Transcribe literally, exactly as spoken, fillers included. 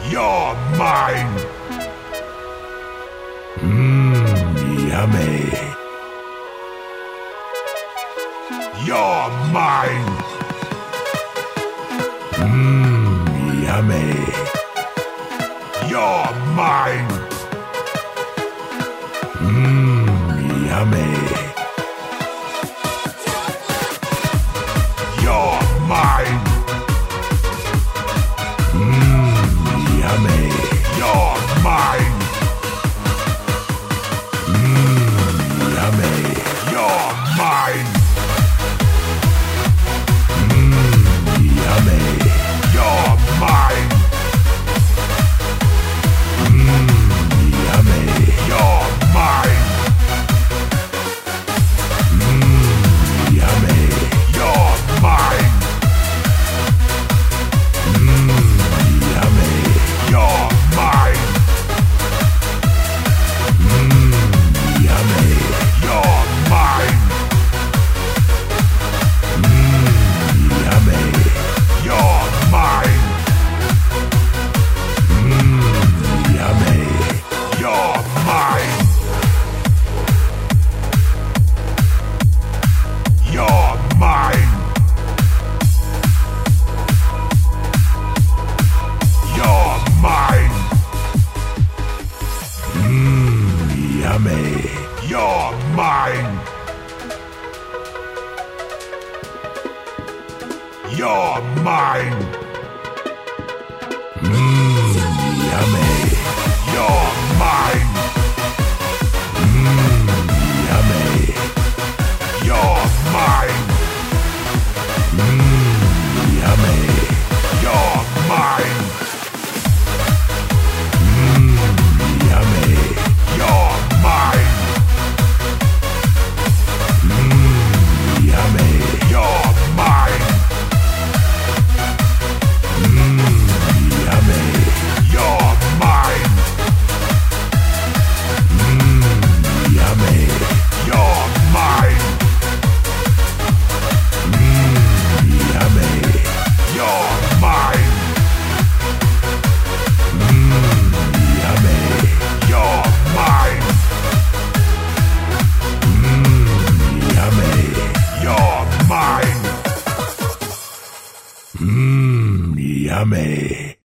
You're mine. Mmm, yummy. You're mine. Mmm, yummy. You're mine. Mmm, yummy. You're mine. Mmm, yummy. You're mine. Mmm, yummy. You're mine. Mmm, yummy. You're mine. Mmm, yummy. You're mine. Mmm, yummy. You're mine. Mmm, yummy. You're mine. Mmm, yummy. You're mine. Mmm, yummy. You're mine. Mmm, yummy. You're mine. You're mine. You're mine. Mmm, yummy. You're mine. You're mine. Mmm, yummy. You're mine.